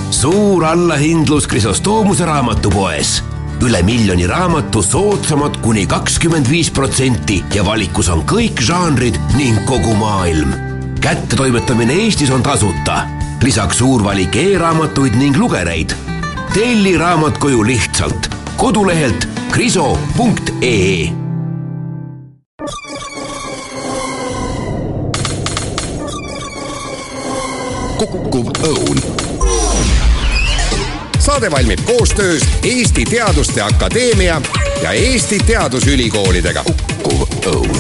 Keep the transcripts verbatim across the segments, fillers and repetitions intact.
Suur allahindlus Krisostoomuse raamatupoes. Üle miljoni raamatu soodsamad kuni kakskümmend viis protsenti ja valikus on kõik žanrid ning kogu maailm. Kättetoimetamine Eestis on tasuta. Lisaks suur valik e-raamatuid ning lugereid. Telli raamat koju lihtsalt. Kodulehelt kriso punkt ee. Kukkuv õun. Saade valmib koostöös Eesti Teaduste Akadeemia ja Eesti Teadusülikoolidega. Kukkuv õun.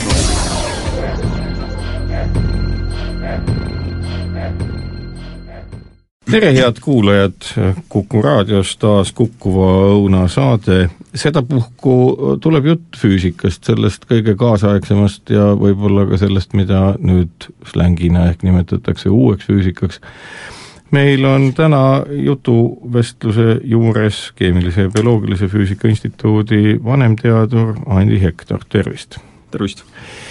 Tere head kuulajad, Kuku raadios taas Kukkuva õuna saade. Seda puhku tuleb jutt füüsikast, sellest kõige kaasaegsemast ja võib-olla ka sellest, mida nüüd slängina ehk nimetatakse uueks füüsikaks. Meil on täna jutuvestluse juures Keemilise ja Bioloogilise Füüsika Instituudi vanemteadur Andi Hektor. Tervist! Tervist!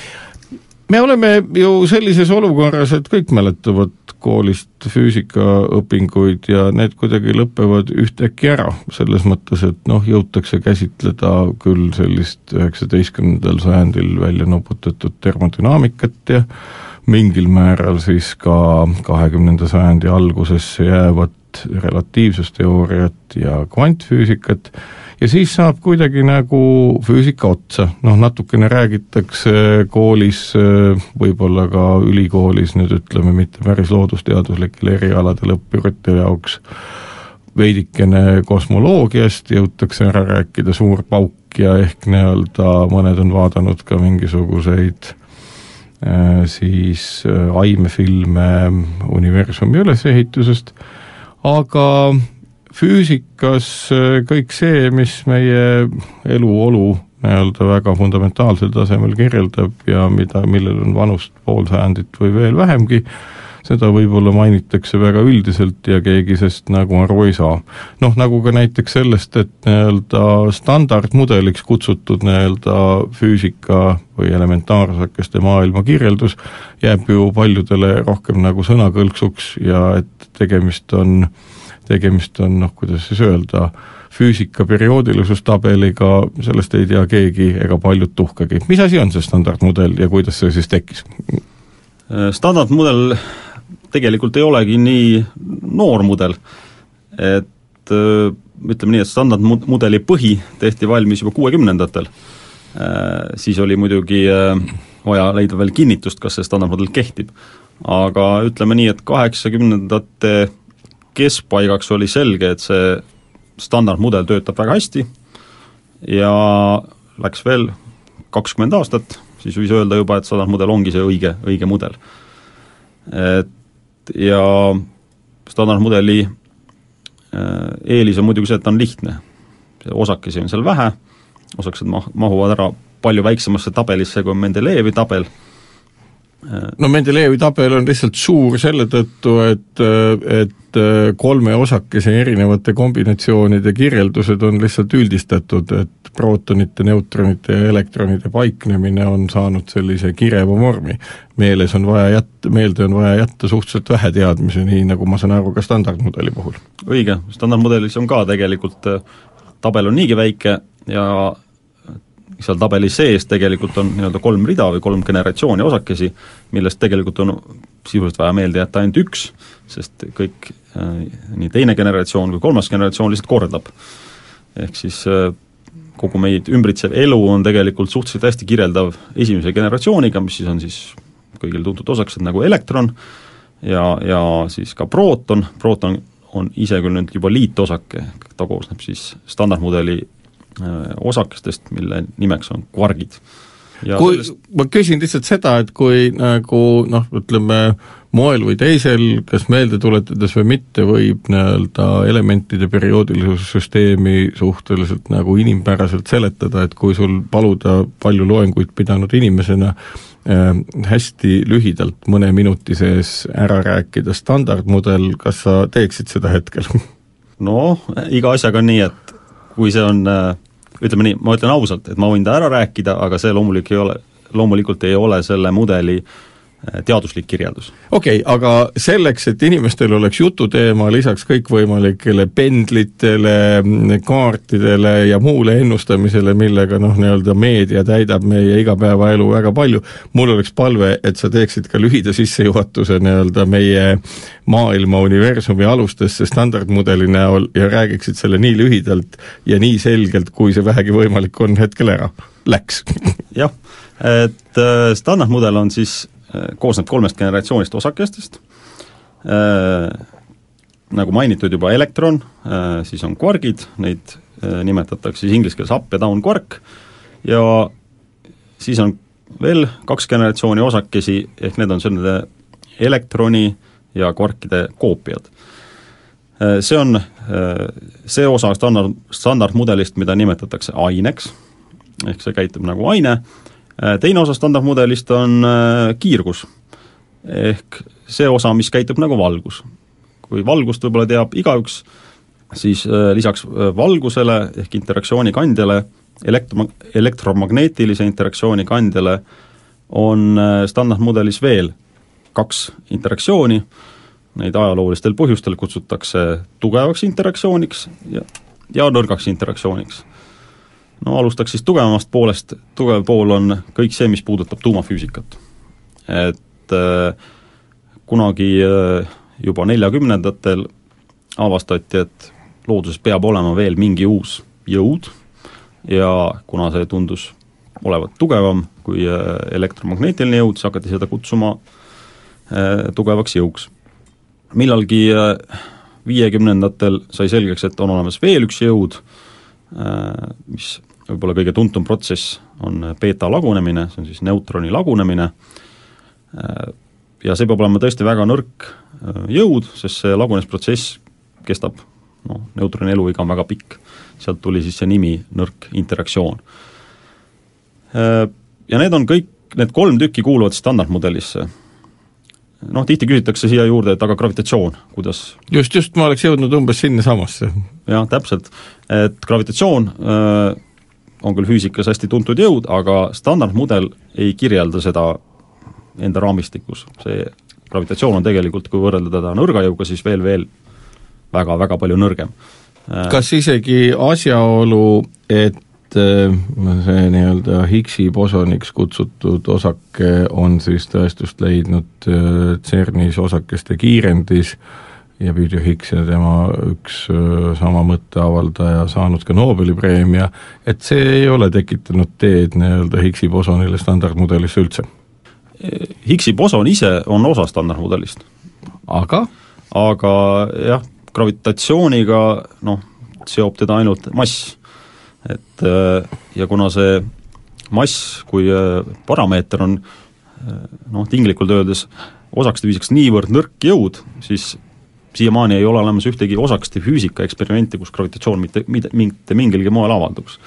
Me oleme ju sellises olukorras, et kõik mäletavad koolist füüsikaõpinguid ja need kuidagi lõpevad ühtäkki ära. Selles mõttes, et noh, jõutakse käsitleda küll sellist üheksateistkümnendal sajandil välja noputatud termodünaamikat ja mingil määral siis ka kahekümnenda sajandi algusesse jäävat relatiivsusteooriat ja kvantfüüsikat. Ja siis saab kuidagi nagu füüsika otsa. Noh, natukene räägitakse koolis, võib-olla ka ülikoolis, nüüd ütleme mitte päris loodusteaduslikele erialadele õppurite jaoks veidikene kosmoloogiast, jõutakse ära rääkida suur pauk ja ehk nii-öelda mõned on vaadanud ka mingisuguseid siis aimefilme universumi ülesehitusest, aga füüsikas kõik see, mis meie eluolu nii-öelda väga fundamentaalsel tasemel kirjeldab ja mida, millel on vanust pool sajandit või veel vähemgi, seda võib-olla mainitakse väga üldiselt ja keegi sest nagu aru ei saa. Noh, nagu ka näiteks sellest, et nii-öelda standardmudeliks kutsutud nii-öelda füüsika või elementaarosakeste maailma kirjeldus jääb ju paljudele rohkem nagu sõnakõlksuks ja et tegemist on tegemist on, noh, kuidas siis öelda, füüsika perioodilisustabeliga, sellest ei tea keegi ega paljud tuhkagi. Mis asi on see standardmudel ja kuidas see siis tekkis? Standardmudel tegelikult ei olegi nii noor mudel, et ütleme nii, et standardmudeli põhi tehti valmis juba kuuekümnendatel. Siis oli muidugi vaja leida veel kinnitust, kas see standardmudel kehtib. Aga ütleme nii, et kaheksakümnendate keskpaigaks oli selge, et see standardmudel töötab väga hästi ja läks veel kakskümmend aastat, siis võis öelda juba, et standardmudel ongi see õige, õige mudel. Et ja standardmudeli eelis on muidugi see, et ta on lihtne. Osakesi on seal vähe, osakesed mahuvad ära palju väiksemasse tabelisse kui Mendelejevi tabel. No Mendelejevi tabel on lihtsalt suur selle tõttu, et, et kolme osakese erinevate kombinatsioonide kirjeldused on lihtsalt üldistatud, et prootonite, neutronite ja elektronide paiknemine on saanud sellise kireva vormi. Meeles on vaja jätta, meelde on vaja jätta suhteliselt vähe teadmise, nii nagu ma saan aru ka standardmudeli puhul. Õige, standardmudelis on ka tegelikult, tabel on niigi väike ja seal tabeli sees tegelikult on nii-öelda kolm rida või kolm generatsiooni osakesi, millest tegelikult on sisuliselt vaja meelde jätta ainult üks, sest kõik äh, nii teine generatsioon kui kolmas generatsioon lihtsalt kordab. Ehk siis äh, kogu meid ümbritsev elu on tegelikult suhteliselt hästi kirjeldav esimese generatsiooniga, mis siis on siis kõigil tuntud osakesed nagu elektron ja, ja siis ka prooton. Prooton on ise küll nüüd juba liitosake, ta koosneb siis standardmudeli osakestest, mille nimeks on kvargid. Ja kui, sellest... Ma küsin lihtsalt seda, et kui nagu, noh, ütleme, moel või teisel, kas meelde tuletades või mitte, võib nii-öelda elementide perioodilisus-süsteemi suhteliselt nagu inimpäraselt seletada, et kui sul paluda palju loenguid pidanud inimesena äh, hästi lühidalt mõne minuti sees ära rääkida standardmudel, kas sa teeksid seda hetkel? No, iga asjaga on nii, et kui see on, ütleme nii, ma ütlen ausalt, et ma võin ta ära rääkida, aga see loomulik ei ole, loomulikult ei ole selle mudeli teaduslik kirjeldus. Okei, okay, aga selleks, et inimestel oleks jututeema lisaks kõikvõimalikele pendlitele, kaartidele ja muule ennustamisele, millega noh, nii-öelda meedia täidab meie igapäevaelu väga palju, mul oleks palve, et sa teeksid ka lühida sissejuhatuse nii-öelda meie maailma universumi alustesse standardmudeli näol ja räägiksid selle nii lühidalt ja nii selgelt, kui see vähegi võimalik on hetkel ära. Läks. Jah, et standardmudel on siis koosneb kolmest generatsioonist osakestest, äh, nagu mainitud juba elektron, äh, siis on kvargid, neid äh, nimetatakse siis inglise keeles up ja down kvark, ja siis on veel kaks generatsiooni osakesi, ehk need on selline elektroni ja kvarkide koopiad. Äh, see on äh, see osa standard, standardmudelist, mida nimetatakse aineks, ehk see käitub nagu aine. Teine osa standardmudelist on kiirgus, ehk see osa, mis käitub nagu valgus. Kui valgust võib-olla teab igaüks, siis lisaks valgusele ehk interaktsiooni kandjale, elektro- elektromagneetilise interaktsiooni kandjale on standardmudelis veel kaks interaktsiooni, neid ajaloolistel põhjustel kutsutakse tugevaks interaktsiooniks ja, ja nõrgaks interaktsiooniks. No alustaks siis tugevamast poolest, tugev pool on kõik see, mis puudutab tuumafüüsikat. Et äh, kunagi äh, juba neljakümnendatel avastati, et looduses peab olema veel mingi uus jõud ja kuna see tundus olevat tugevam kui äh, elektromagneetiline jõud, siis hakati seda kutsuma äh, tugevaks jõuks. Millalgi äh, viiekümnendatel sai selgeks, et on olemas veel üks jõud, äh, mis võib-olla kõige tuntum protsess on beta lagunemine, see on siis neutroni lagunemine, ja see peab olema tõesti väga nõrk jõud, sest see lagunesprotsess kestab, no, neutroni eluiga on väga pikk, sealt tuli siis see nimi nõrk interaktsioon. Ja need on kõik, need kolm tükki kuuluvad standardmudelisse. Noh, tihti küsitakse siia juurde, et aga gravitatsioon, kuidas? Just, just, ma oleks jõudnud umbes sinna samasse. Jah, täpselt, et gravitatsioon äh, on küll füüsikas hästi tuntud jõud, aga standardmudel ei kirjelda seda enda raamistikus. See gravitatsioon on tegelikult, kui võrrelda teda nõrga jõuga, siis veel veel väga-väga palju nõrgem. Kas isegi asjaolu, et see nii-öelda Higgsi bosoniks kutsutud osake on siis tõestust leidnud CERNis osakeste kiirendis ja Peter Higgs ja tema üks sama mõtteavaldaja saanud ka Nobeli preemia, et see ei ole tekitanud teed nii-öelda Higgsi bosonile standardmudelisse üldse? Higgsi boson ise on osa standardmudelist. Aga? Aga jah, gravitatsiooniga noh, seob teda ainult mass. Et, ja kuna see mass kui parameeter on noh, tinglikult öeldes osakeste füüsikas niivõrd nõrk jõud, siis siiamaani ei ole olemas ühtegi osakeste füüsika eksperimenti, kus gravitatsioon mitte, mitte, mitte mingilgi moel avalduks.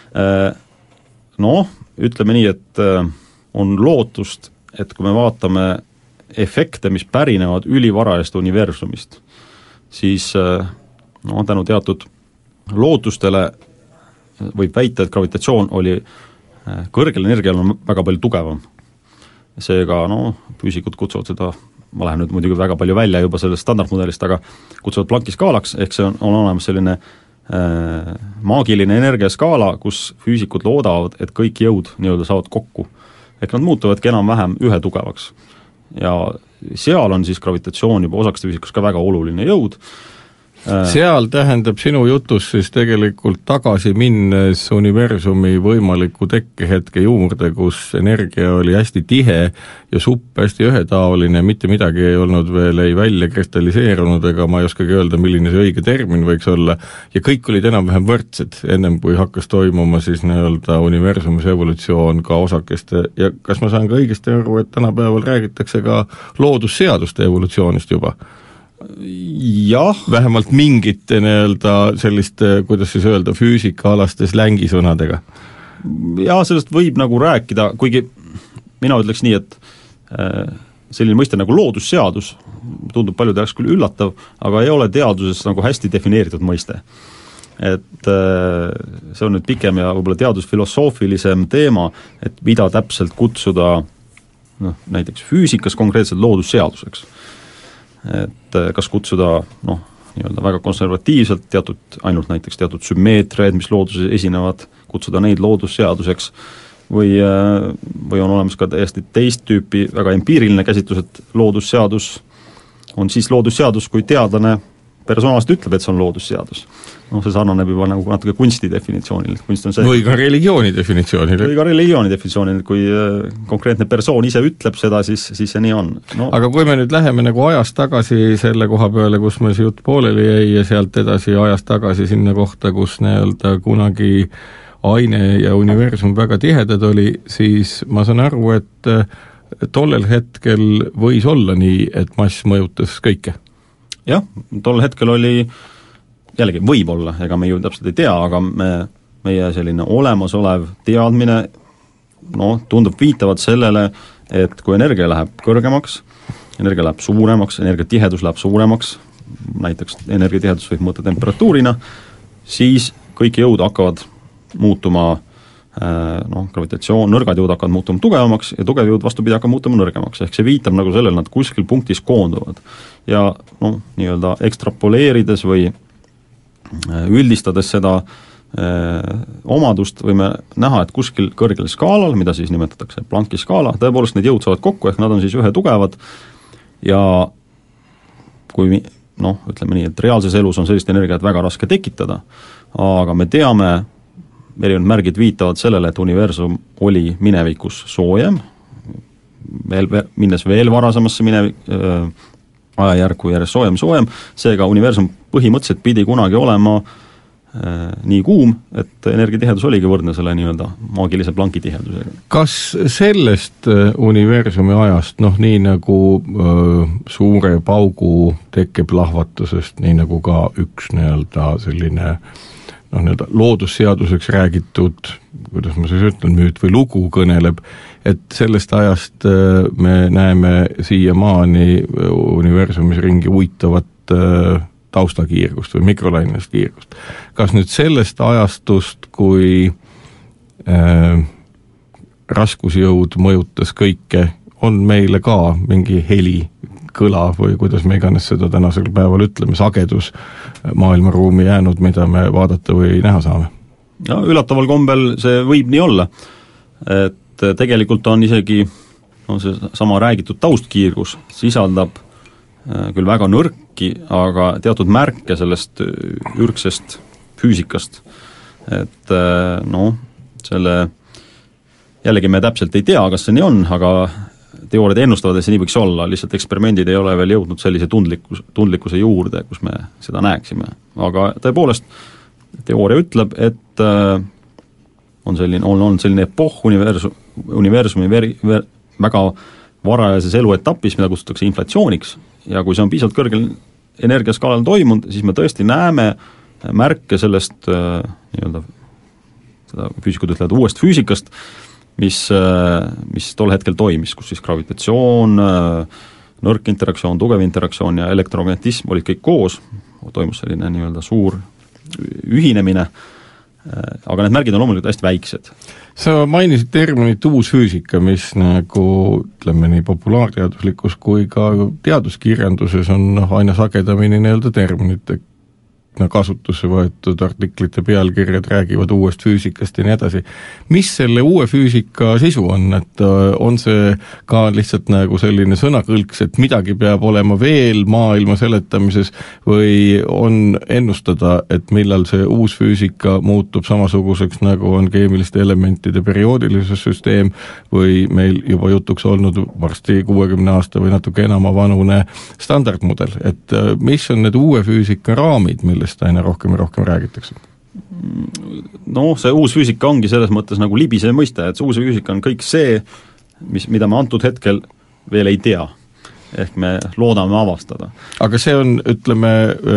Noh, ütleme nii, et on lootust, et kui me vaatame efekte, mis pärinevad ülivarajast universumist, siis no, tänu teatud lootustele võib väita, et gravitatsioon oli kõrgel energial on väga palju tugevam. Seega, no, füüsikud kutsuvad seda, ma lähen nüüd muidugi väga palju välja juba sellest standardmudelist, aga kutsuvad Plancki skaalaks, ehk see on, on olemas selline äh, maagiline energiaskaala, kus füüsikud loodavad, et kõik jõud nii-öelda saavad kokku. Ehk nad muutuvadki enam-vähem ühe tugevaks. Ja seal on siis gravitatsioon juba osakeste füüsikas ka väga oluline jõud. Seal tähendab sinu jutus siis tegelikult tagasi minnes universumi võimaliku tekkehetke juurde, kus energia oli hästi tihe ja supp hästi ühetaoline, mitte midagi ei olnud veel ei välja kristalliseerunud, ega ma ei oskagi öelda, milline see õige termin võiks olla, ja kõik olid enam-vähem võrdsed, ennem kui hakkas toimuma siis nii-öelda universumis evolutsioon ka osakeste, ja kas ma saan ka õigesti aru, et tänapäeval räägitakse ka loodusseaduste evolutsioonist juba? Jah. Vähemalt mingite nii-öelda selliste, kuidas siis öelda, füüsikaalastes längisõnadega. Ja sellest võib nagu rääkida, kuigi mina ütleks nii, et selline mõiste nagu loodusseadus tundub paljude jaoks küll üllatav, aga ei ole teaduses nagu hästi defineeritud mõiste. Et see on nüüd pikem ja võib-olla teadusfilosoofilisem teema, et mida täpselt kutsuda noh, näiteks füüsikas konkreetselt loodusseaduseks. Et kas kutsuda noh, nii-öelda väga konservatiivselt teatud, ainult näiteks teatud sümmeetriaid, mis looduses esinevad, kutsuda neid loodusseaduseks või, või on olemas ka täiesti teist tüüpi väga empiiriline käsitlus, et loodusseadus on siis loodusseadus, kui teadlane personaalselt ütleb, et see on loodusseadus. Noh, see sarnaneb juba nagu natuke kunsti definitsioonil. Kunst on see, või ka religiooni definitsioonil. Või ka religiooni definitsioonil, kui konkreetne persoon ise ütleb seda, siis, siis see nii on. No. Aga kui me nüüd läheme nagu ajast tagasi selle koha peale, kus meil see jutt pooleli jäi ja sealt edasi ajast tagasi sinna kohta, kus nii-öelda kunagi aine ja universum väga tihedad oli, siis ma saan aru, et tollel hetkel võis olla nii, et mass mõjutas kõike. Jah, tol hetkel oli, jällegi võib-olla, ega me ju täpselt ei tea, aga me, meie selline olemasolev teadmine no, tundub viitavad sellele, et kui energia läheb kõrgemaks, energia läheb suuremaks, energiatihedus läheb suuremaks, näiteks energiatihedus võib mõõta temperatuurina, siis kõik jõud hakkavad muutuma noh, gravitatsioon, nõrgad jõud hakkavad muutuma tugevamaks ja tugev jõud vastupidi hakkab muutuma nõrgemaks, ehk see viitab nagu sellele, nad kuskil punktis koonduvad. Ja noh, nii-öelda ekstrapoleerides või üldistades seda eh, omadust võime näha, et kuskil kõrgel skaalal, mida siis nimetatakse Plancki skaala, tõepoolest need jõud saavad kokku, ehk nad on siis ühe tugevad ja kui noh, ütleme nii, et reaalses elus on sellist energiat väga raske tekitada, aga me teame, erinevad märgid viitavad sellele, et universum oli minevikus soojem, veel, minnes veel varasemasse minevik, äh, ajajärku järjest soojem, soojem, seega universum põhimõtteliselt pidi kunagi olema äh, nii kuum, et energiatihedus oligi võrdne selle nii-öelda maagilise Plancki tihedusega. Kas sellest universumi ajast, noh nii nagu öö, suure paugu tekkeplahvatusest, nii nagu ka üks nii-öelda selline noh, nii-öelda loodusseaduseks räägitud, kuidas ma siis ütlen, müüt või lugu kõneleb, et sellest ajast me näeme siiamaani universumis ringi uitavat taustakiirgust või mikrolainest kiirgust. Kas nüüd sellest ajastust, kui äh, raskusjõud mõjutas kõike, on meile ka mingi heli, kõla või kuidas me iganes seda tänasel päeval ütleme, sagedus maailmaruumi jäänud, mida me vaadata või näha saame? Ja, üllataval kombel see võib nii olla, et tegelikult on isegi no, see sama räägitud taustkiirgus sisaldab küll väga nõrki, aga teatud märke sellest ürgsest füüsikast, et noh, selle jällegi me täpselt ei tea, kas see nii on, aga teooriad ennustavad, et see nii võiks olla, lihtsalt eksperimendid ei ole veel jõudnud sellise tundlikus, tundlikkuse juurde, kus me seda näeksime. Aga tõepoolest, teooria ütleb, et äh, on selline, on, on selline epoh universum, universumi veri, ver, väga varajases eluetapis, mida kutsutakse inflatsiooniks, ja kui see on piisavalt kõrgel energiaskaalal toimunud, siis me tõesti näeme märke sellest äh, nii-öelda, seda füüsikud ütlevad uuest füüsikast, mis, mis tol hetkel toimis, kus siis gravitatsioon, nõrk interaktsioon, tugev interaktsioon ja elektromagnetism olid kõik koos, toimus selline nii-öelda suur ühinemine, aga need märgid on loomulikult hästi väiksed. Sa mainisid terminit uus füüsika, mis nagu ütleme nii populaarteaduslikus kui ka teaduskirjanduses on aina sagedamini nii-öelda terminit kasutusse võetud artiklite pealkirjad räägivad uuest füüsikast ja nii edasi. Mis selle uue füüsika sisu on, et on see ka lihtsalt nagu selline sõnakõlks, et midagi peab olema veel maailma seletamises või on ennustada, et millal see uus füüsika muutub samasuguseks, nagu on keemiliste elementide perioodilisuse süsteem või meil juba jutuks olnud varsti kuuekümne aasta või natuke enama vanune standardmudel, et mis on need uue füüsika raamid, millest aina rohkem ja rohkem räägitakse? No see uus füüsika ongi selles mõttes nagu libisev mõiste, et see uus füüsika on kõik see, mis, mida me antud hetkel veel ei tea. ehk me loodame avastada. Aga see on, ütleme,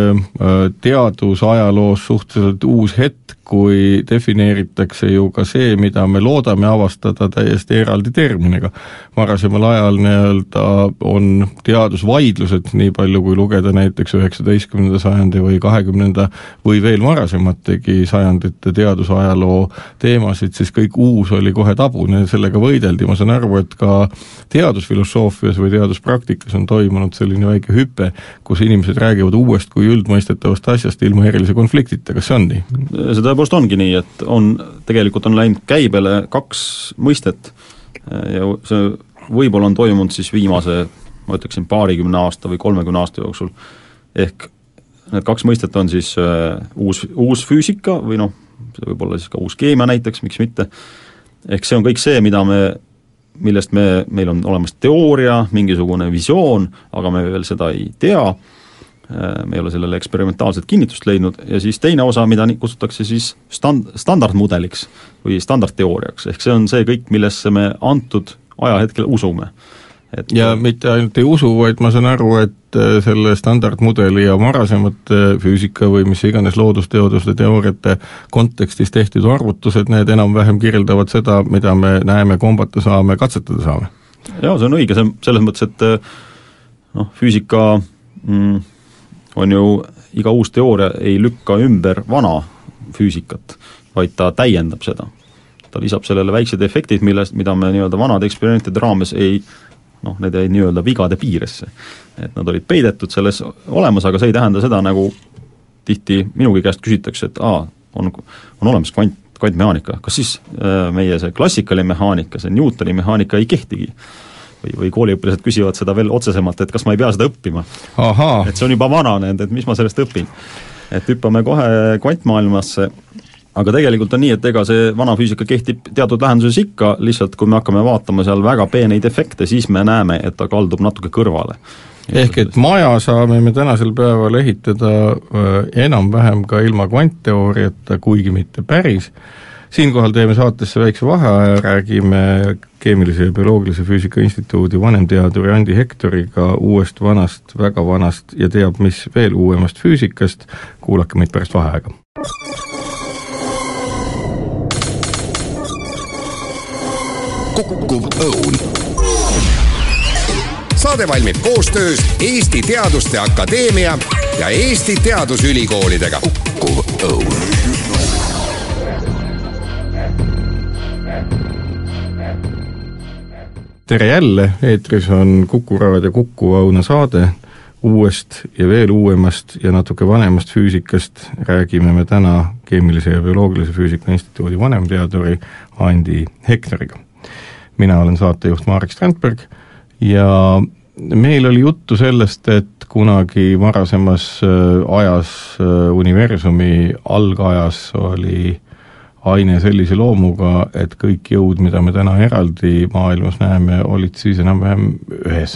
teadusajaloos suhteliselt uus hetk, kui defineeritakse ju ka see, mida me loodame avastada täiesti eraldi terminiga. Varasemal ajal nii-öelda on teadusvaidlused, nii palju kui lugeda näiteks üheksateistkümnenda sajandi või kahekümnenda või veel varasemategi sajandite teadusajaloo teemasid, siis kõik uus oli kohe tabune, sellega võideldi. Ma saan aru, et ka teadusfilosoofias või teaduspraktikas on toimunud selline väike hüpe, kus inimesed räägivad uuest kui üldmõistetavast asjast ilma erilise konfliktita. Kas see on nii? See tõepoolest ongi nii, et on, tegelikult on läinud käibele kaks mõistet ja see võib-olla on toimunud siis viimase, ma ütleksin, paarikümne aasta või kolmekümne aasta jooksul. Ehk need kaks mõistet on siis uh, uus, uus füüsika või noh, see võib olla siis ka uus keemia näiteks, miks mitte. Ehk see on kõik see, mida me, millest me, meil on olemas teooria, mingisugune visioon, aga me veel seda ei tea. Me ei ole sellele eksperimentaalset kinnitust leidnud ja siis teine osa, mida kutsutakse siis stand, standardmudeliks või standardteooriaks, ehk see on see kõik, millesse me antud ajahetkel usume. Et ja mitte ainult ei usu, vaid ma saan aru, et selle standardmudeli ja varasemate füüsika või mis iganes loodusteaduste teooriate kontekstis tehtud arvutused, need enam-vähem kirjeldavad seda, mida me näeme, kombata saame, katsetada saame. Jaa, see on õige, see, selles mõttes, et noh, füüsika mm, on ju, iga uus teooria ei lükka ümber vana füüsikat, vaid ta täiendab seda. Ta lisab sellele väiksed efektid, millest, mida me nii-öelda vanade eksperimentide raames ei, noh, need ei nii-öelda vigade piiresse. Et nad olid peidetud selles olemas, aga see ei tähenda seda, nagu tihti minugi käest küsitakse, et aa, on, on olemas kvant, kvantmehaanika. Kas siis äh, meie see klassikaline mehaanika, see Newtoni mehaanika ei kehtigi? Või, või kooliõpilased küsivad seda veel otsesemalt, et kas ma ei pea seda õppima. Ahaa. Et see on juba vanane, et mis ma sellest õpin. Et hüppame kohe kvantmaailmasse, aga tegelikult on nii, et ega see vana füüsika kehtib teatud lähenduses ikka, lihtsalt kui me hakkame vaatama seal väga peeneid efekte, siis me näeme, et ta kaldub natuke kõrvale. Ehk et maja saame me tänasel päeval ehitada enam-vähem ka ilma kvantteooriata, kuigi mitte päris. Siinkohal teeme saatesse väikse vaheaja, räägime keemilise ja bioloogilise füüsika instituudi vanemteaduri Andi Hektoriga uuest vanast, väga vanast ja teab mis veel uuemast füüsikast. Kuulake meid pärast vaheaega. Kukkuv õun. Saade valmib koostöös Eesti Teaduste Akadeemia ja Eesti Teadusülikoolidega. Kukkuv õun. Tere jälle, eetris on Kuku Raadio Kuku Auna saade, uuest ja veel uuemast ja natuke vanemast füüsikast räägime me täna keemilise ja bioloogilise füüsika instituudi vanemteaduri Andi Hektoriga. Mina olen saatejuht Marek Strandberg ja meil oli juttu sellest, et kunagi varasemas ajas, universumi algajas oli aine sellise loomuga, et kõik jõud, mida me täna eraldi maailmas näeme, olid siis enam-vähem ühes.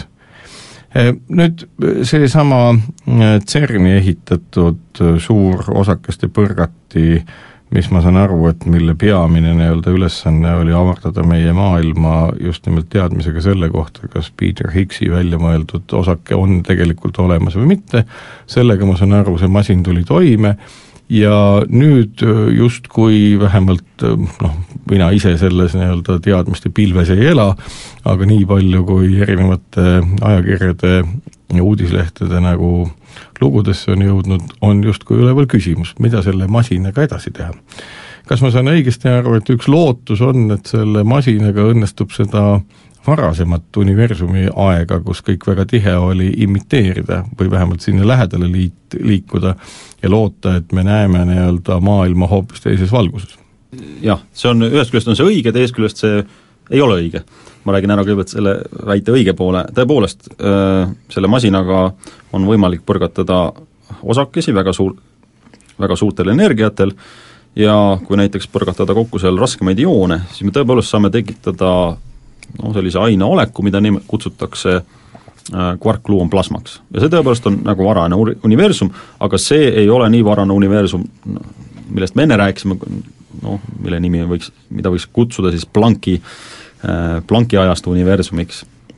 Nüüd see sama CERN-i ehitatud suur osakeste põrgati, mis ma saan aru, et mille peamine nii-öelda ülesanne oli avardada meie maailma just nimelt teadmisega selle kohta, kas Peter Higgsi välja mõeldud osake on tegelikult olemas või mitte. Sellega ma saan aru, see masin tuli toime. Ja nüüd just kui vähemalt, noh, mina ise selles nii-öelda teadmiste pilves ei ela, aga nii palju kui erinevate ajakirjade ja uudislehtede nagu lugudesse on jõudnud, on justkui üleval küsimus, mida selle masinaga edasi teha. Kas ma saan õigesti aru, et üks lootus on, et selle masinaga õnnestub seda varasemat universumi aega, kus kõik väga tihe oli imiteerida või vähemalt sinna lähedale liit, liikuda ja loota, et me näeme nii-öelda maailma hoopis teises valguses? Jah, see on, ühest küljest on see õige, teisest küljest see ei ole õige. Ma räägin ära kõigepealt selle väite õige poole. Tõepoolest, selle masinaga on võimalik põrgatada osakesi väga, suur, väga suurtel energiatel ja kui näiteks põrgatada kokku seal raskemaid ioone, siis me tõepoolest saame tekitada no, sellise aine oleku, mida nime kutsutakse kvarkgluonplasmaks. Ja see tõepoolest on nagu varane universum, aga see ei ole nii varane universum, millest me enne rääkisime, no, mille nimi võiks, mida võiks kutsuda siis Plancki, Plancki ajastu universumiks.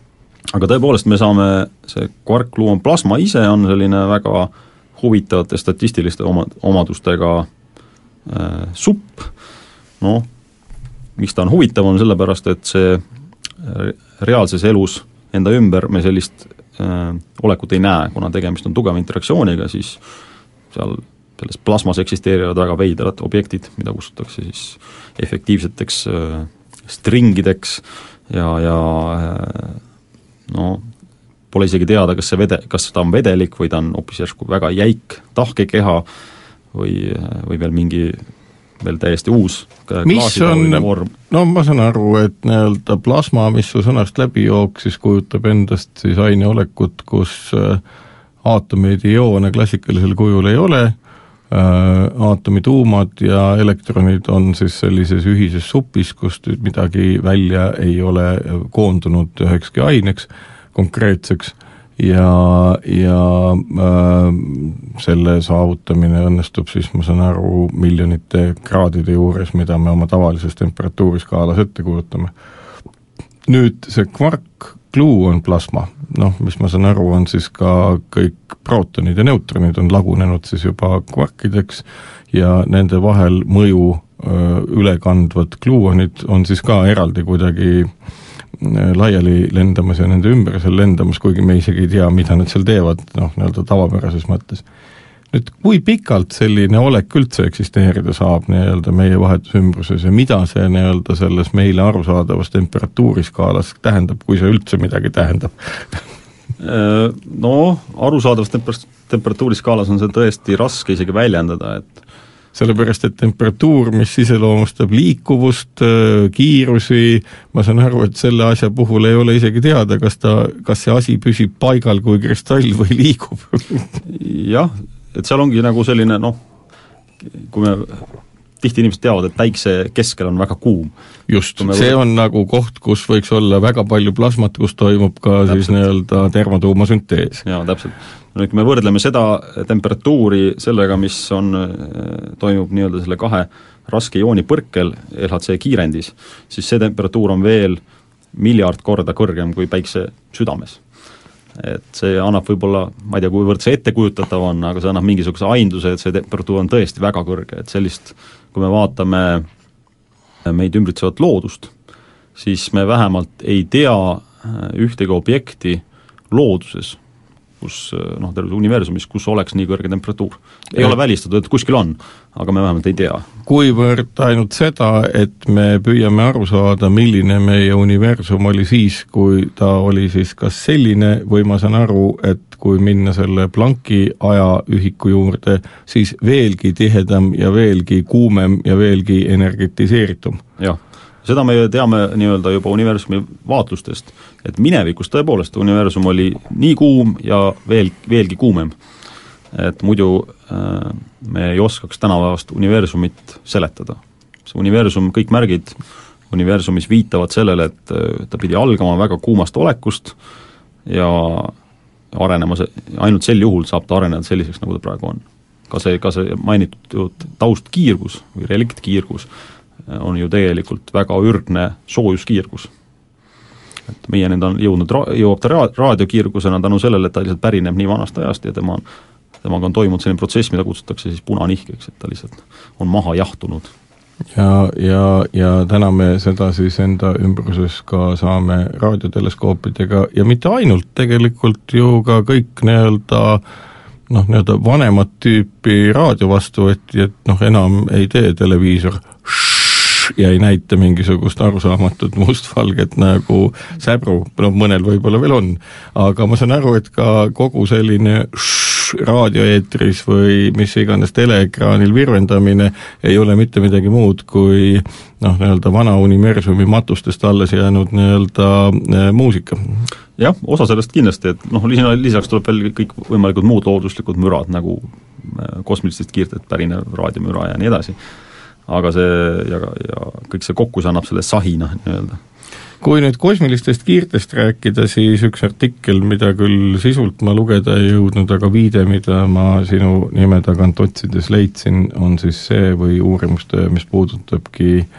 aga tõepoolest me saame, see kvarkgluon plasma ise on selline väga huvitavate statistiliste oma, omadustega äh, supp, noh, miks ta on huvitav, on sellepärast, et see reaalses elus enda ümber me sellist äh, olekut ei näe, kuna tegemist on tugeva interaktsiooniga, siis seal selles plasmas eksisteerivad väga veidrad objektid, mida kutsutakse siis efektiivseteks äh, stringideks ja, ja äh, no pole isegi teada, kas see vede, kas ta on vedelik või ta on hoopis järsku väga jäik tahkekeha või, või veel mingi veel täiesti uus klaasitaoline vorm. No ma saan aru, et nii-öelda plasma, mis su sõnast läbi jooksis, kujutab endast siis aineolekut, kus äh, aatomeid ja joone klassikalisel kujul ei ole, äh, aatomituumad ja elektronid on siis sellises ühises supis, kust midagi välja ei ole koondunud ühekski aineks konkreetseks ja, ja äh, selle saavutamine õnnestub siis, ma saan aru, miljonite kraadide juures, mida me oma tavalises temperatuuriskaalas ette kujutame. Nüüd see kvarkgluon plasma, noh, mis ma saan aru, on siis ka kõik prootonid ja neutronid on lagunenud siis juba kvarkideks ja nende vahel mõju öö, ülekandvad gluonid on siis ka eraldi kuidagi laiali lendamas ja nende ümber seal lendamas, kuigi me isegi ei tea, mida nad seal teevad, noh, nii-öelda tavapärases mõttes. Nüüd, kui pikalt selline olek üldse eksisteerida saab nii-öelda meie vahetusümbruses ja mida see nii-öelda selles meile arusaadavas temperatuuriskaalas tähendab, kui see üldse midagi tähendab? No, arusaadavas temper- temperatuuriskaalas on see tõesti raske isegi väljendada, et sellepärast, et temperatuur, mis iseloomustab liikuvust, kiirusi, ma saan aru, et selle asja puhul ei ole isegi teada, kas ta, kas see asi püsib paigal kui kristall või liigub. Jah, et seal ongi nagu selline, noh, kui me tihti inimesed teavad, et päikse keskel on väga kuum. Just, see on nagu koht, kus võiks olla väga palju plasmat, kus toimub ka täpselt. Siis nii-öelda termotuumasüntees. Jaa, täpselt. Nüüd, kui me võrdleme seda temperatuuri sellega, mis on, toimub nii-öelda selle kahe raske jooni põrkel L H C kiirendis, siis see temperatuur on veel miljard korda kõrgem kui päikse südames. Et see annab võib-olla, ma ei tea, kuivõrd see ettekujutatav on, aga see annab mingisuguse ainduse, et see temperatuur on tõesti väga kõrge, et sellist, kui me vaatame meid ümbritsevat loodust, siis me vähemalt ei tea ühtegi objekti looduses, kus, noh, terves universumis, kus oleks nii kõrge temperatuur. Ei ole välistatud, et kuskil on, aga me vähemalt ei tea. Kuivõrd ainult seda, et me püüame aru saada, milline meie universum oli siis, kui ta oli siis kas selline, või ma saan aru, et kui minna selle Plancki ajaühiku juurde, siis veelgi tihedam ja veelgi kuumem ja veelgi energetiseeritum. Jah. Seda me teame nii-öelda juba universumi vaatlustest, et minevikus tõepoolest universum oli nii kuum ja veel, veelgi kuumem. Et muidu äh, me ei oskaks tänapäevast universumit seletada. See universum, kõik märgid universumis viitavad sellele, et ta pidi algama väga kuumast olekust ja arenema, ainult sel juhul saab ta areneda selliseks, nagu ta praegu on. Ka see, ka see mainitud taustkiirgus või reliktkiirgus on ju tegelikult väga ürgne soojuskiirgus. Et meie nüüd on jõudnud, jõuab ta raadiokiirgusena tänu sellele, et ta lihtsalt pärineb nii vanast ajast ja tema, temaga on toimunud selline protsess, mida kutsutakse siis punanihkeks, et ta lihtsalt on maha jahtunud. Ja, ja, ja täna me seda siis enda ümbruses ka saame raadioteleskoopidega ja mitte ainult, tegelikult ju ka kõik nii-öelda noh, nii-öelda vanemat tüüpi raadiovastuvõtti, et noh, enam ei tee televiisor ja ei näita mingisugust arusaamatut mustvalget nagu säbru, no mõnel võib-olla veel on, aga ma saan aru, et ka kogu selline raadioeetris või mis iganes teleekraanil virvendamine ei ole mitte midagi muud kui noh, nii-öelda vana universumi matustest alles jäänud nii-öelda äh, muusika. Jah, osa sellest kindlasti, et noh, lisaks tuleb veel kõik võimalikud muud looduslikud mürad, nagu kosmilistest kiirtelt pärinev raadiomüra ja nii edasi. Aga see ja, ja kõik see kokku see annab selle sahina nii-öelda. Kui nüüd kosmilistest kiirtest rääkida, siis üks artikkel, mida küll sisult ma lugeda ei jõudnud, aga viide, mida ma sinu nime tagant otsides leidsin, on siis see või uurimustöö, mis puudutabki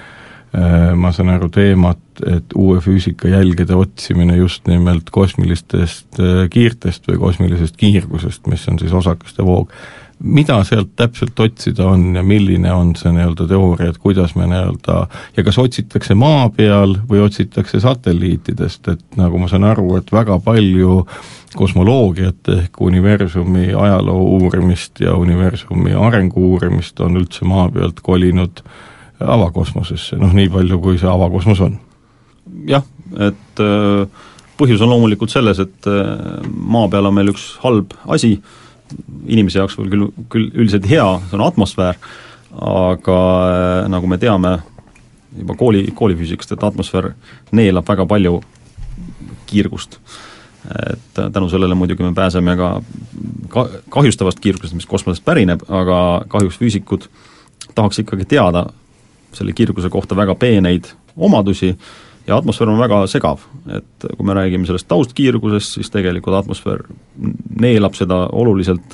ma saan aru teemat, et uue füüsika jälgede otsimine just nimelt kosmilistest kiirtest või kosmilisest kiirgusest, mis on siis osakaste voog. Mida sealt täpselt otsida on ja milline on see nii-öelda teooria, et kuidas me nii-öelda, ja kas otsitakse maa peal või otsitakse satelliitidest, et nagu ma saan aru, et väga palju kosmoloogiat ehk universumi ajaloo uurimist ja universumi arengu uurimist on üldse maa pealt kolinud avakosmosesse, noh nii palju, kui see avakosmos on. Jah, et põhjus on loomulikult selles, et maa peal on meil üks halb asi, inimese jaoks küll, küll üldiselt hea, see on atmosfäär, aga nagu me teame juba kooli, koolifüüsikast, et atmosfäär neelab väga palju kiirgust. Et tänu sellele muidugi me pääseme ka kahjustavast kiirgusest, mis kosmosest pärineb, aga kahjuks füüsikud tahaks ikkagi teada selle kiirguse kohta väga peeneid omadusi ja atmosfäär on väga segav, et kui me räägime sellest taustkiirgusest, siis tegelikult atmosfäär neelab seda oluliselt,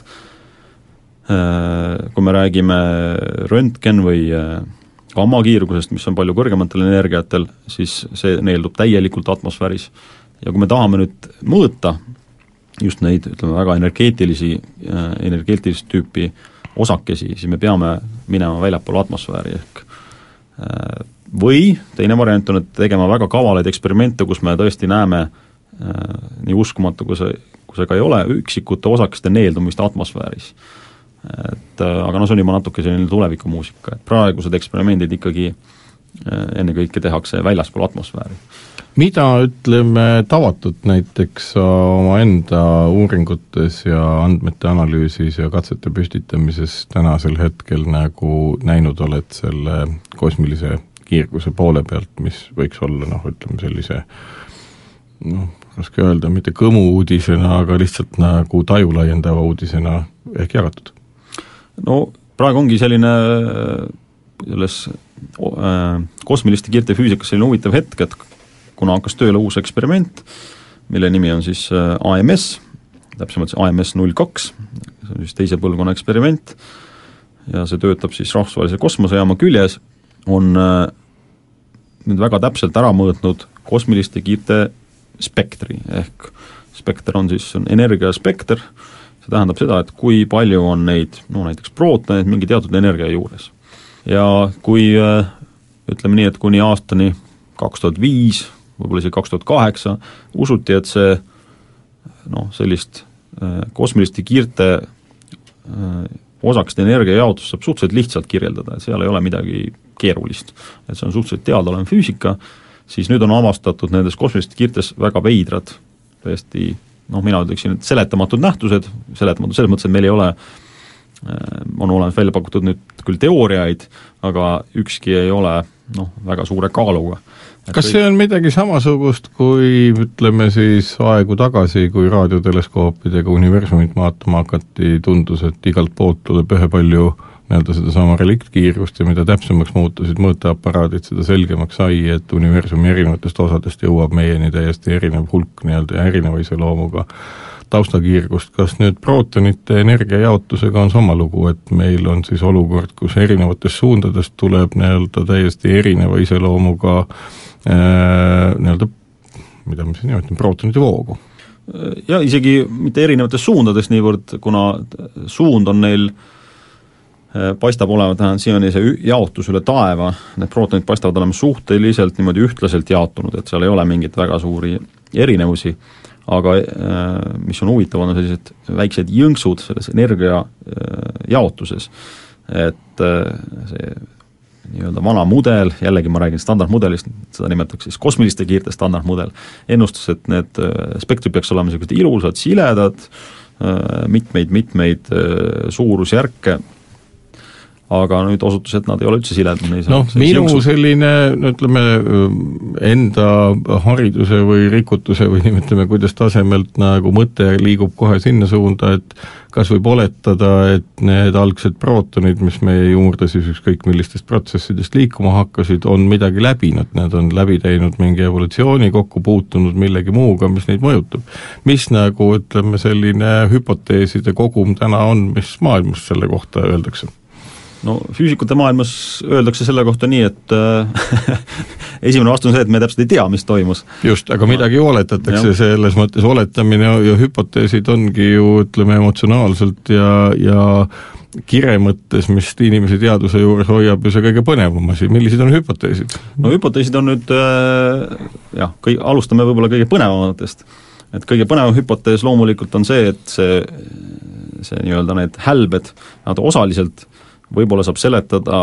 kui me räägime röntgen või gammakiirgusest, mis on palju kõrgematel energiatel, siis see neeldub täielikult atmosfääris. Ja kui me tahame nüüd mõõta just neid, ütleme, väga energeetilisi, energeetilist tüüpi osakesi, siis me peame minema väljapoole atmosfääri ehk või teine variant on, et tegema väga kavalaid eksperimente, kus me tõesti näeme nii uskumatu, kui see, kui see ka ei ole, üksikute osakeste neeldumist atmosfääris. Et, aga no see on juba natuke selline tulevikumuusika, et praegused eksperimendid ikkagi ennekõike tehakse väljaspool atmosfääri. Mida ütleme tavatult näiteks oma enda uuringutes ja andmete analüüsis ja katsete püstitamises tänasel hetkel nagu näinud oled selle kosmilise kiirguse poole pealt, mis võiks olla, noh, ütleme sellise, noh, raske öelda, mitte kõmu uudisena, aga lihtsalt nagu taju laiendava uudisena ehk jagatud? No praegu ongi selline selles kosmiliste kiirte füüsikas selline huvitav hetk, et kuna hakkas tööle uus eksperiment, mille nimi on siis A M S, täpsemalt see A M S null kaks, see on siis teise põlvkonna eksperiment, ja see töötab siis rahvusvahelise kosmosejaama küljes, on nüüd väga täpselt ära mõõtnud kosmiliste kiirte spektri, ehk spekter on siis on energiaspekter, see tähendab seda, et kui palju on neid, no näiteks prootoneid mingi teatud energia juures. Ja kui ütleme nii, et kuni aastani kaks tuhat viis, võib-olla isegi kaks tuhat kaheksa, usuti, et see noh, sellist kosmiliste kiirte osakeste energiajaotus saab suhteliselt lihtsalt kirjeldada, et seal ei ole midagi keerulist, et see on suhteliselt teadaolev füüsika, siis nüüd on avastatud nendes kosmiliste kiirtes väga veidrad, tõesti, noh, mina ütleksin, et seletamatud nähtused, seletamatud selles mõttes, et meil ei ole, on olemas välja pakutud nüüd küll teooriaid, aga ükski ei ole noh, väga suure kaaluga. Kas see on midagi samasugust, kui ütleme siis aegu tagasi, kui raadioteleskoopidega universumit vaatama hakati, tundus, et igalt poolt tuleb ühe palju nii-öelda seda sama reliktkiirgust ja mida täpsemaks muutusid mõõteaparaadid, seda selgemaks sai, et universumi erinevatest osadest jõuab meieni täiesti erinev hulk nii-öelda ja erineva iseloomuga taustakiirgust. Kas nüüd prootonite energiajaotusega on sama lugu, et meil on siis olukord, kus erinevatest suundadest tuleb nii-öelda täiesti erineva iseloomuga äh, nii-öelda, mida ma siis nimetan, prootonite voogu? Ja isegi mitte erinevatest suundadest niivõrd, kuna suund on neil paistab olema, tähendab, siin on see jaotus üle taeva, need prootonid paistavad olema suhteliselt niimoodi ühtlaselt jaotunud, et seal ei ole mingit väga suuri erinevusi, aga mis on huvitav, on sellised väiksed jõnksud selles energia jaotuses, et see nii-öelda vana mudel, jällegi ma räägin standardmudelist, seda nimetatakse siis kosmiliste kiirte standardmudel, ennustus, et need spektrid peaks olema sellised ilusad, siledad, mitmeid-mitmeid suurusjärke, aga nüüd osutus, et nad ei ole üldse siledad. Noh, minu jõnksud. Selline, no ütleme, enda hariduse või rikutuse või nimetame, kuidas tasemelt nagu mõte liigub kohe sinna suunda, et kas võib oletada, et need algsed prootonid, mis meie juurde siis ükskõik millistest protsessidest liikuma hakkasid, on midagi läbinud, need on läbi teinud mingi evolutsiooni, kokku puutunud millegi muuga, mis neid mõjutab. Mis nagu, ütleme, selline hüpoteeside kogum täna on, mis maailmas selle kohta öeldakse? no füüsikute maailmas öeldakse selle kohta nii, et äh, esimene vastus on see, et me täpselt ei tea, mis toimus. Just, aga midagi ju oletatakse, selles mõttes oletamine ja hüpoteesid ongi ju, ütleme, emotsionaalselt ja, ja kire mõttes, mis inimese teaduse juures hoiab ju see kõige põnevam asi. Millised on hüpoteesid? No hüpoteesid on nüüd, äh, jah, kõik, alustame võib-olla kõige põnevamatest. Et kõige põnevam hüpotees loomulikult on see, et see, see nii-öelda need hälbed, nad osaliselt võib-olla saab seletada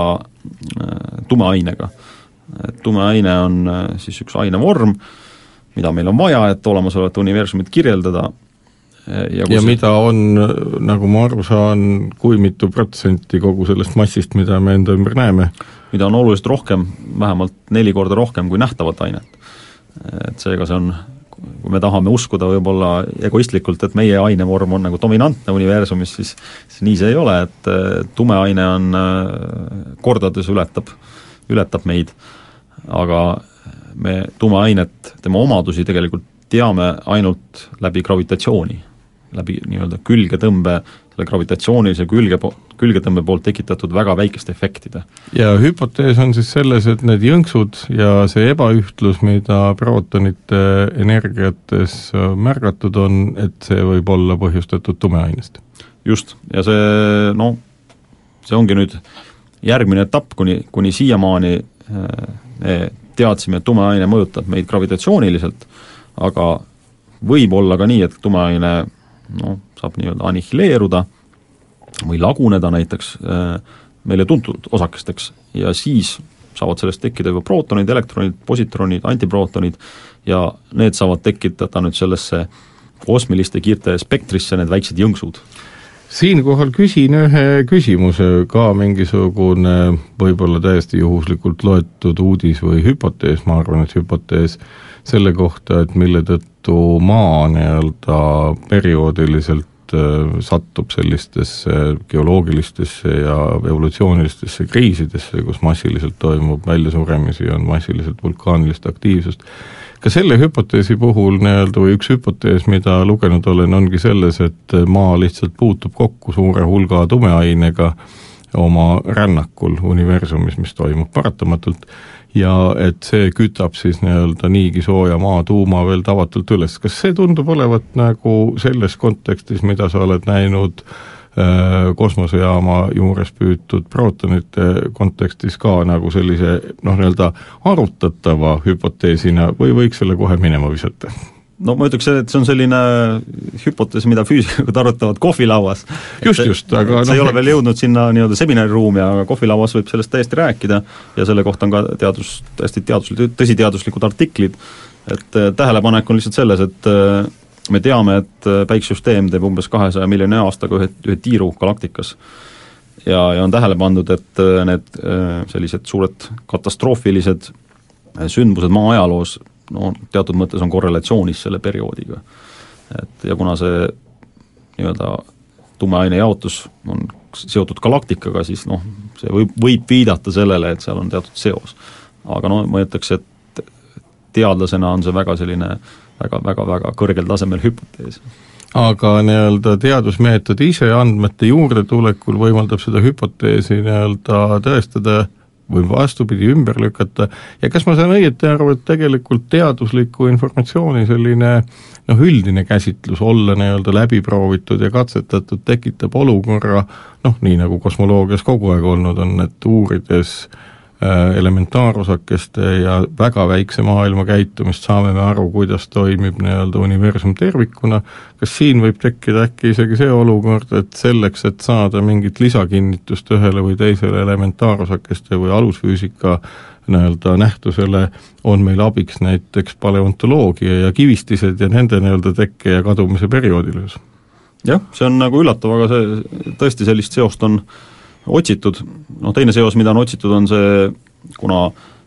tumeainega. Tumeaine on siis üks ainevorm, mida meil on vaja, et olemasolevat universumit kirjeldada. Ja, ja mida on, nagu ma aru saan, kui mitu protsenti kogu sellest massist, mida me enda ümber näeme? Mida on oluliselt rohkem, vähemalt neli korda rohkem kui nähtavat ainet. Et seega see on, kui me tahame uskuda võib-olla egoistlikult, et meie ainevorm on nagu dominantne universumis, siis, siis nii see ei ole, et tumeaine on kordades ületab, ületab meid, aga me tumeainet, tema omadusi tegelikult teame ainult läbi gravitatsiooni, läbi nii-öelda külgetõmbe, selle gravitatsioonilise külge, külgetõmbe poolt tekitatud väga väikeste efektide. Ja hüpotees on siis selles, et need jõnksud ja see ebaühtlus, mida prootonite energiates märgatud on, et see võib olla põhjustatud tumeainest. Just, ja see, no, see ongi nüüd järgmine etapp, kuni, kuni siiamaani me teadsime, et tumeaine mõjutab meid gravitatsiooniliselt, aga võib olla ka nii, et tumeaine no, saab nii-öelda anihileeruda või laguneda näiteks meile tuntud osakesteks ja siis saavad sellest tekkida juba prootonid, elektronid, positronid, antiprootonid ja need saavad tekitada nüüd sellesse kosmiliste kiirte spektrisse need väiksed jõnksud. Siinkohal küsin ühe küsimuse, ka mingisugune võib-olla täiesti juhuslikult loetud uudis või hüpotees, ma arvan, et hüpotees selle kohta, et mille tõttu maa nii-öelda perioodiliselt sattub sellistesse geoloogilistesse ja evolutsioonilistesse kriisidesse, kus massiliselt toimub väljasuremisi, on massiliselt vulkaanilist aktiivsust. Ka selle hüpoteesi puhul nii-öelda või üks hüpotees, mida lugenud olen, ongi selles, et maa lihtsalt puutub kokku suure hulga tumeainega oma rännakul universumis, mis toimub paratamatult, ja et see kütab siis nii-öelda niigi sooja maa tuuma veel tavatult üles. Kas see tundub olevat nagu selles kontekstis, mida sa oled näinud äh, kosmosejaama juures püütud prootonite kontekstis ka nagu sellise noh, nii-öelda arutatava hüpoteesina või võiks selle kohe minema visata? No ma ütleks, et see on selline hüpotees, mida füüsikud arutavad kohvilauas. Just, just, aga see no, ei ole veel jõudnud sinna nii-öelda seminariruumi, aga kohvilauas võib sellest täiesti rääkida ja selle kohta on ka teadus, täiesti teaduslikud, tõsiteaduslikud artiklid, et tähelepanek on lihtsalt selles, et me teame, et päiksesüsteem teeb umbes kahesaja miljoni aastaga ühe, ühe tiiru galaktikas ja, ja on tähele pandud, et need sellised suured katastroofilised sündmused maa ajaloos no teatud mõttes on korrelatsioonis selle perioodiga. Et ja kuna see nii-öelda tumeaine jaotus on seotud galaktikaga, siis noh, see võib, võib viidata sellele, et seal on teatud seos. Aga no ma ütleks, et teadlasena on see väga selline väga, väga, väga kõrgel tasemel hüpotees. Aga nii-öelda teadusmeetod ise andmete juurde tulekul võimaldab seda hüpoteesi nii-öelda tõestada või vastupidi ümber lükata ja kas ma saan õieti aru, et tegelikult teadusliku informatsiooni selline noh, üldine käsitlus olla nii-öelda läbiproovitud ja katsetatud tekitab olukorra, noh nii nagu kosmoloogias kogu aeg olnud on, et uurides äh, elementaarosakeste ja väga väikse maailma käitumist saame me aru, kuidas toimib nii-öelda universum tervikuna, kas siin võib tekkida äkki isegi see olukord, et selleks, et saada mingit lisakinnitust ühele või teisele elementaarosakeste või alusfüüsika nii-öelda nähtusele, on meil abiks näiteks paleontoloogia ja kivistised ja nende nii-öelda tekke ja kadumise perioodilisus? Jah, see on nagu üllatav, aga see, tõesti sellist seost on otsitud. No teine seos, mida on otsitud, on see, kuna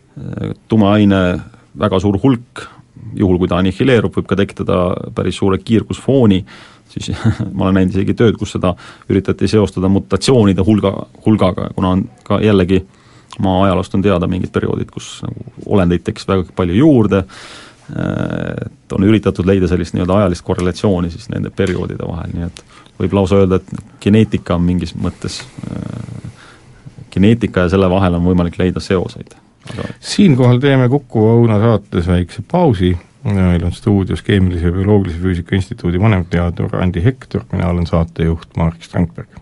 tumeaine väga suur hulk juhul, kui ta anihileerub, võib ka tekitada päris suure kiirgusfooni, siis ma olen näinud isegi tööd, kus seda üritati seostada mutatsioonide hulga, hulgaga, kuna on ka jällegi maa ajaloost on teada mingid perioodid, kus nagu olendeid tekkis väga palju juurde, et on üritatud leida sellist nii-öelda ajalist korrelatsiooni siis nende perioodide vahel, nii et võib lausa öelda, et geneetika on mingis mõttes kineetika ja selle vahel on võimalik leida seoseid. Aga... Siinkohal teeme Kukuva õuna saates väikse pausi. Meil on stuudios Keemilise ja Bioloogilise Füüsika Instituudi vanemteadur Andi Hektor, mina olen saatejuht Marek Strandberg.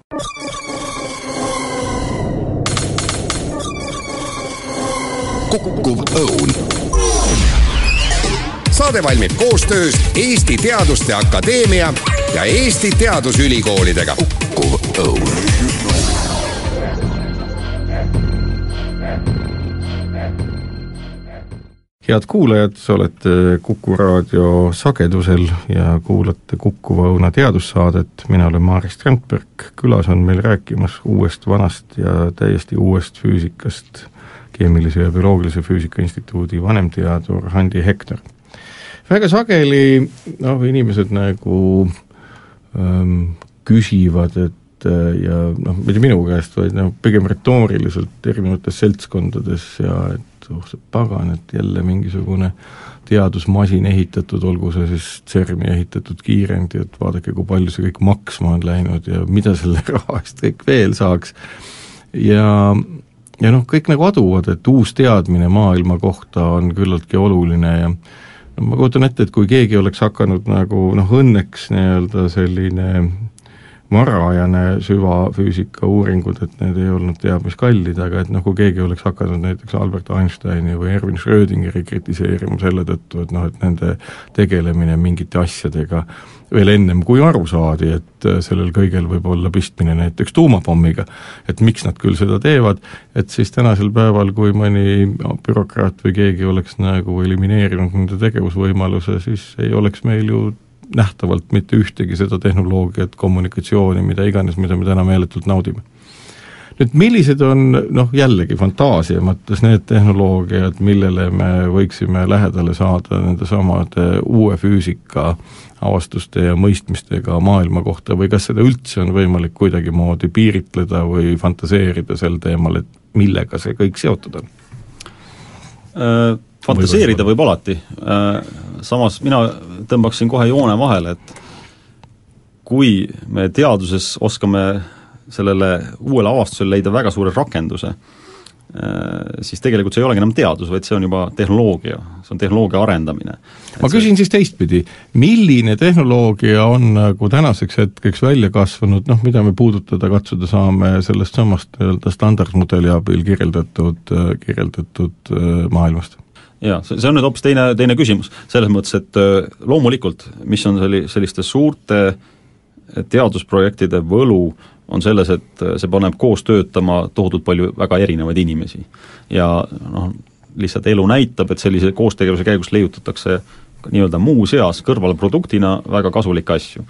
Kukuv õun. Saade valmib koostöös Eesti Teaduste Akadeemia ja Eesti Teadusülikoolidega. Kukuv õun. Head kuulajad, olete Kuku raadio sagedusel ja kuulate Kukuva õuna teadussaadet. Mina olen Marek Strandberg, külas on meil rääkimas uuest vanast ja täiesti uuest füüsikast Keemilise ja Bioloogilise Füüsika Instituudi vanemteadur Andi Hektor. Väga sageli no, inimesed nagu ähm, küsivad, et ja noh, mitte minu käest, vaid no, pigem retooriliselt erinevates seltskondades ja et oh, see pagan, et jälle mingisugune teadusmasin ehitatud, olgu see siis CERN-i ehitatud kiirendi, et vaadake, kui palju see kõik maksma on läinud ja mida selle raha eest kõik veel saaks. Ja, ja noh, kõik nagu aduvad, et uus teadmine maailma kohta on küllaltki oluline ja no, ma kujutan ette, et kui keegi oleks hakanud nagu noh, õnneks nii-öelda selline varajane süvafüüsika uuringud, et need ei olnud teab mis kallid, aga et noh, kui keegi oleks hakanud näiteks Albert Einsteini või Erwin Schrödingeri kritiseerima selle tõttu, et noh, et nende tegelemine mingite asjadega veel ennem kui aru saadi, et sellel kõigel võib olla pistmine näiteks tuumapommiga, et miks nad küll seda teevad, et siis tänasel päeval, kui mõni bürokraat või keegi oleks nagu elimineerinud nende tegevusvõimaluse, siis ei oleks meil ju nähtavalt mitte ühtegi seda tehnoloogiat, kommunikatsiooni, mida iganes, mida me täna meeletult naudime. Nüüd, millised on, noh jällegi fantaasia mõttes need tehnoloogiad, millele me võiksime lähedale saada nende samade uue füüsika avastuste ja mõistmistega maailma kohta või kas seda üldse on võimalik kuidagi moodi piiritleda või fantaseerida sel teemal, et millega see kõik seotud on? Äh... Fantaseerida võib alati, samas mina tõmbaksin kohe joone vahele, et kui me teaduses oskame sellele uuele avastusele leida väga suure rakenduse, siis tegelikult see ei olegi enam teadus, vaid see on juba tehnoloogia, see on tehnoloogia arendamine. Ma küsin siis teistpidi, milline tehnoloogia on nagu tänaseks hetkeks välja kasvanud, noh mida me puudutada katsuda saame sellest samast standardmudeli abil kirjeldatud, kirjeldatud maailmast? Jaa, see on nüüd hoopis teine, teine küsimus, selles mõttes, et loomulikult, mis on selli, selliste suurte teadusprojektide võlu, on selles, et see paneb koos töötama tohutult palju väga erinevaid inimesi. Ja noh, lihtsalt elu näitab, et sellise koostegevuse käigus leiutatakse nii-öelda muu seas kõrvalproduktina väga kasulikke asju.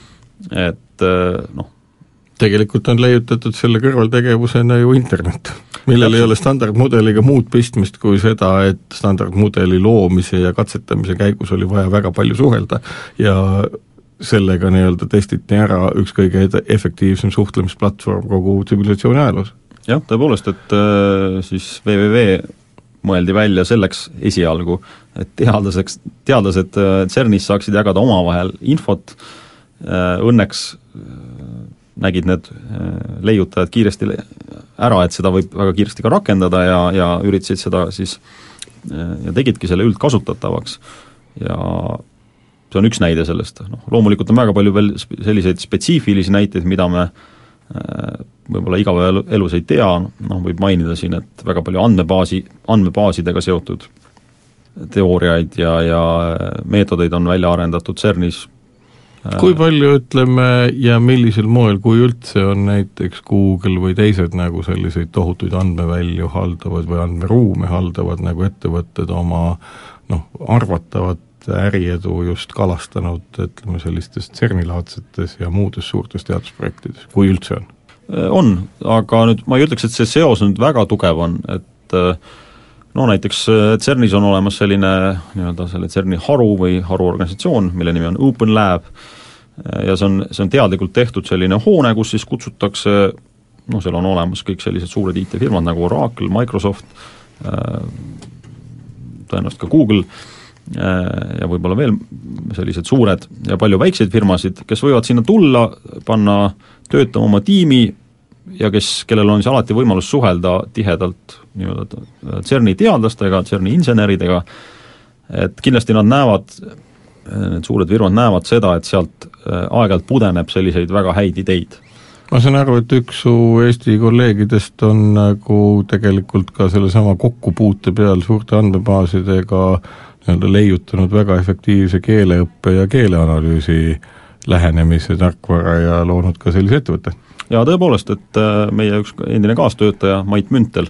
Et noh, tegelikult on leiutatud selle kõrvaltegevusena ju internet, millel ei ole standardmudeliga muud pistmist kui seda, et standardmudeli loomise ja katsetamise käigus oli vaja väga palju suhelda ja sellega nii-öelda testiti ära üks kõige efektiivsem suhtlemisplatvorm kogu tsivilisatsiooni ajaloos. Jah, tõepoolest, et siis W W W mõeldi välja selleks esialgu, et teadlaseks, teadlased CERNis saaksid jagada omavahel infot, õnneks nägid need leiutajad kiiresti ära, et seda võib väga kiiresti ka rakendada ja, ja üritasid seda siis ja tegidki selle üldkasutatavaks ja see on üks näide sellest. No, loomulikult on väga palju veel selliseid spetsiifilisi näiteid, mida me võib-olla igapäevaelus ei tea, noh, võib mainida siin, et väga palju andmebaasi, andmebaasidega seotud teooriaid ja, ja meetodeid on välja arendatud CERNis. Kui palju ütleme ja millisel moel, kui üldse on näiteks Google või teised nagu selliseid tohutuid andmevälju haldavad või andmeruume haldavad nagu ettevõtted oma noh, arvatavat äriedu just kalastanud, ütleme sellistes CERN-laadsetes ja muudes suurtes teadusprojektides, kui üldse on? On, aga nüüd ma ei ütleks, et see seos nüüd väga tugev on, et no näiteks CERNis on olemas selline nii-öelda selle CERNi haru või haruorganisatsioon, mille nimi on Open Lab ja see on, see on teadlikult tehtud selline hoone, kus siis kutsutakse, no seal on olemas kõik sellised suured I T-firmad nagu Oracle, Microsoft, tõenäoliselt ka Google ja võib-olla veel sellised suured ja palju väikseid firmasid, kes võivad sinna tulla, panna töötama oma tiimi ja kes, kellel on siis alati võimalus suhelda tihedalt nii-öelda CERN-i teadlastega, CERN-i inseneridega, et kindlasti nad näevad, need suured firmad näevad seda, et sealt aeg-ajalt pudeneb selliseid väga häid ideid. Ma saan aru, et üks su Eesti kolleegidest on nagu tegelikult ka selle sama kokkupuute peal suurte andmebaasidega nii-öelda leiutanud väga efektiivse keeleõppe ja keeleanalüüsi lähenemise tarkvara ja loonud ka sellise ettevõtte. Ja tõepoolest, et meie üks endine kaastöötaja Mait Müntel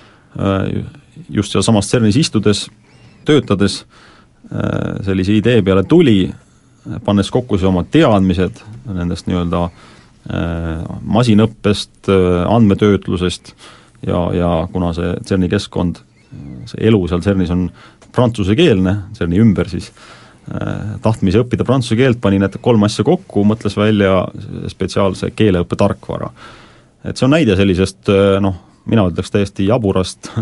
just seal samast CERNis istudes, töötades sellise idee peale tuli, pannes kokku see oma teadmised nendest nii-öelda masinõppest, andmetöötlusest ja, ja kuna see CERNi keskkond, see elu seal CERNis on prantsusekeelne, CERNi ümber siis, tahtmise õppida prantsuse keelt, pani need kolm asja kokku, mõtles välja spetsiaalse keeleõppe tarkvara. Et see on näide sellisest, noh, mina ütleks täiesti jaburast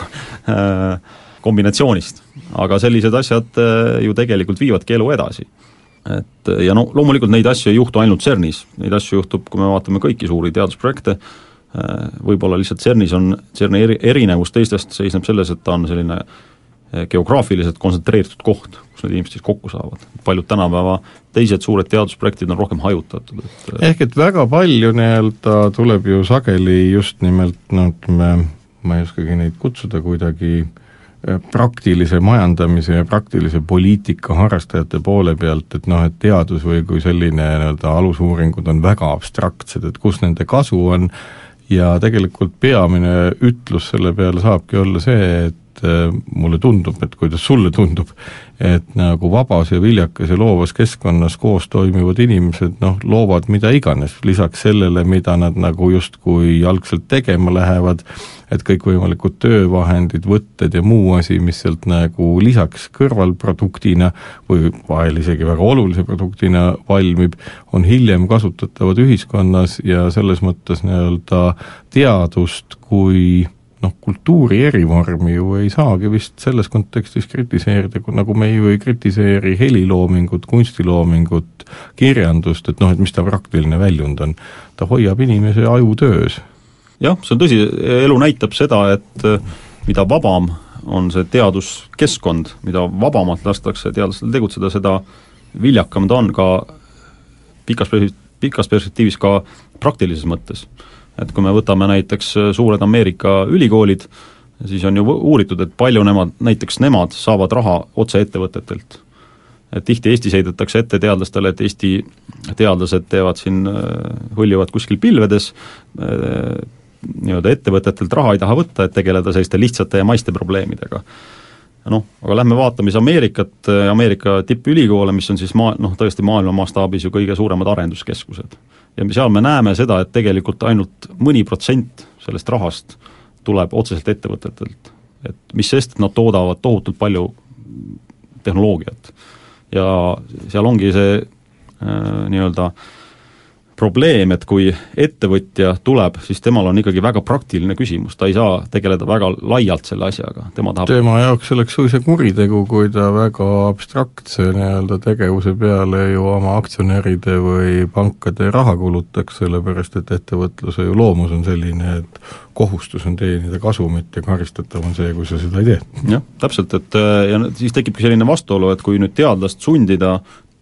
kombinatsioonist, aga sellised asjad ju tegelikult viivadki elu edasi. Et, ja no loomulikult neid asju ei juhtu ainult CERNis, neid asju juhtub, kui me vaatame kõiki suuri teadusprojekte, võib-olla lihtsalt CERNis on, CERNi erinevus teistest seisneb selles, et ta on selline geograafiliselt kontsentreeritud koht, kus need inimesed siis kokku saavad. Paljud tänapäeva teised suured teadusprojektid on rohkem hajutatud. Et... ehk et väga palju nii-öelda tuleb ju sageli just nimelt, no ütleme, ma ei oskagi neid kutsuda kuidagi praktilise majandamise ja praktilise poliitika harrastajate poole pealt, et noh, et teadus või kui selline nii-öelda alusuuringud on väga abstraktsed, et kus nende kasu on ja tegelikult peamine ütlus selle peale saabki olla see, et mulle tundub, et kuidas sulle tundub, et nagu vabas ja viljakas ja loovas keskkonnas koos toimivad inimesed, noh, loovad mida iganes, lisaks sellele, mida nad nagu justkui algselt tegema lähevad, et kõikvõimalikud töövahendid, võtted ja muu asi, mis sealt nagu lisaks kõrvalproduktina või vahel isegi väga olulise produktina valmib, on hiljem kasutatavad ühiskonnas ja selles mõttes nii-öelda teadust kui noh, kultuuri erivormi ju ei saagi vist selles kontekstis kritiseerida, nagu me ju ei kritiseeri heliloomingut, kunstiloomingut, kirjandust, et noh, et mis ta praktiline väljund on. Ta hoiab inimese aju töös. Jah, see on tõsi, elu näitab seda, et mida vabam on see teaduskeskkond, mida vabamalt lastakse teadlastel tegutseda, seda viljakam ta on ka pikas, pikas perspektiivis ka praktilises mõttes. Et kui me võtame näiteks suured Ameerika ülikoolid, siis on ju uuritud, et palju nemad, näiteks nemad saavad raha otse ettevõtetelt. Et tihti Eestis heidetakse ette teadlastele, et Eesti teadlased teevad siin, hõljuvad kuskil pilvedes, nii-öelda ettevõtetelt raha ei taha võtta, et tegeleda selliste lihtsate ja maiste probleemidega. No, aga lähme vaatame siis Ameerikat, Ameerika tippülikoole, mis on siis maa, noh, tõesti maailma mastaabis ju kõige suuremad arenduskeskused. Ja seal me näeme seda, et tegelikult ainult mõni protsent sellest rahast tuleb otseselt ettevõtetelt. Et mis sest, et nad toodavad tohutult palju tehnoloogiat. Ja seal ongi see äh, nii-öelda probleem, et kui ettevõtja tuleb, siis temal on ikkagi väga praktiline küsimus, ta ei saa tegeleda väga laialt selle asjaga. Tema, tahab... tema jaoks oleks suisa kuritegu, kui ta väga abstraktse nii-öelda tegevuse peale ju oma aktsionäride või pankade raha kulutaks, sellepärast et ettevõtluse ju loomus on selline, et kohustus on teenida kasumit ja karistatav on see, kui sa seda ei tee. Jah, täpselt, et ja siis tekibki selline vastuolu, et kui nüüd teadlast sundida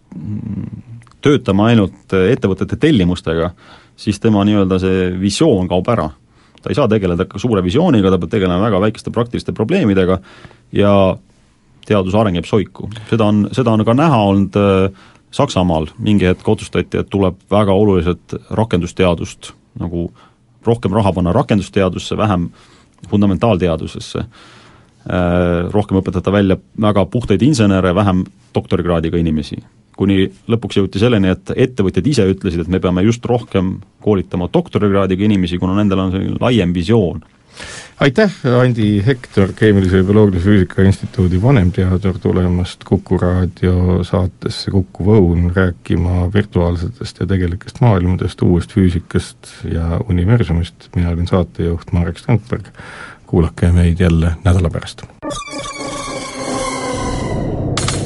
töötama ainult ettevõtete tellimustega, siis tema nii-öelda see visioon kaob ära. Ta ei saa tegeleda suure visiooniga, ta peab tegelema väga väikeste praktiliste probleemidega ja teadus areng jääb soiku. Seda on, seda on ka näha olnud Saksamaal, mingi hetk otsustati, et tuleb väga oluliselt rakendusteadust, nagu rohkem raha panna rakendusteadusse, vähem fundamentaalteadusesse, rohkem õpetada välja väga puhtaid insenere, vähem doktorikraadiga inimesi. Kuni lõpuks jõuti selleni, et ettevõtjad ise ütlesid, et me peame just rohkem koolitama doktorikraadiga inimesi, kuna nendel on selline laiem visioon. Aitäh, Andi Hektor, Keemilise ja Bioloogilise Füüsika Instituudi vanemteadur tulemast Kuku raadio saatesse Kuku Võun rääkima virtuaalsetest ja tegelikest maailmadest, uuest füüsikast ja universumist. Mina olin saatejuht Marek Strandberg. Kuulake meid jälle nädala pärast.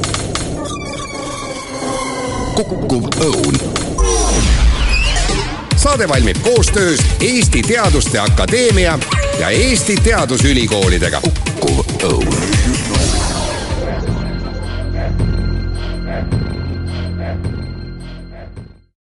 Kuku Õun. saade valmib koostöös Eesti Teaduste Akadeemia ja Eesti Teadusülikoolidega. Kuku Õun.